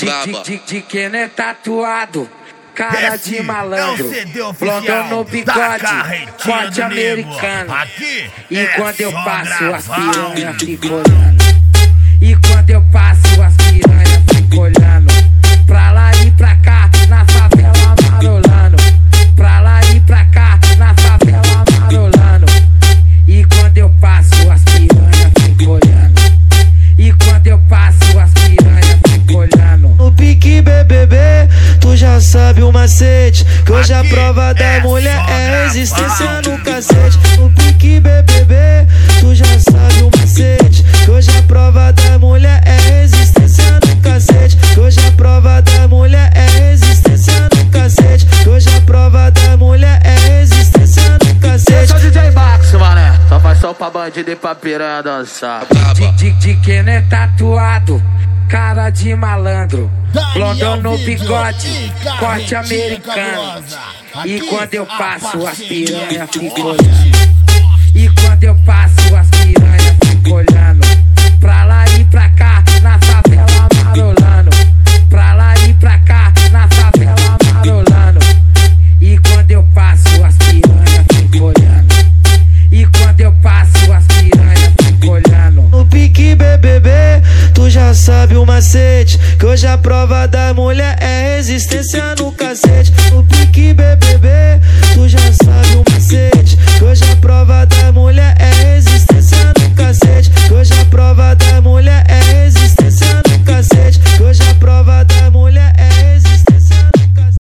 braba. De quem não é tatuado, cara Esse de malandro, é o CD blondão oficial no da bigode, carretinha corte do americano. nego. Aqui E é quando eu só passo, as gravar. piranhas ficam olhando. E quando eu passo, as piranhas ficam olhando. Pra lá e pra cá, na favela marolando. Pra lá e pra cá, na favela marolando. E quando eu passo, as piranhas ficam olhando. E quando eu passo, as piranhas ficam olhando. No pique BBB, tu já sabe o macete, que hoje a prova da mulher é resistência no cacete. No pique BBB, tu já sabe o macete, que hoje a prova da mulher é resistência no cacete. Que hoje a prova da mulher é resistência no cacete. Que hoje a prova da mulher é resistência no Eu cacete. sou DJ Max, mané. Só faz som pra bandido e pra piranha dançar. De quem não é tatuado, cara de malandro, blondão no bigode, corte americano. E quando eu passo, as piranhas ficam olhando. E quando eu passo, as piranhas ficam olhando. Pra lá e pra cá, na favela marolando. Pra lá e pra cá, na favela marolando. E quando eu passo, as piranhas ficam olhando. E quando eu passo, as piranhas ficam olhando. No pique BBB, tu já sabe o macete, que hoje a prova da mulher é resistência no cacete. No pique BBB,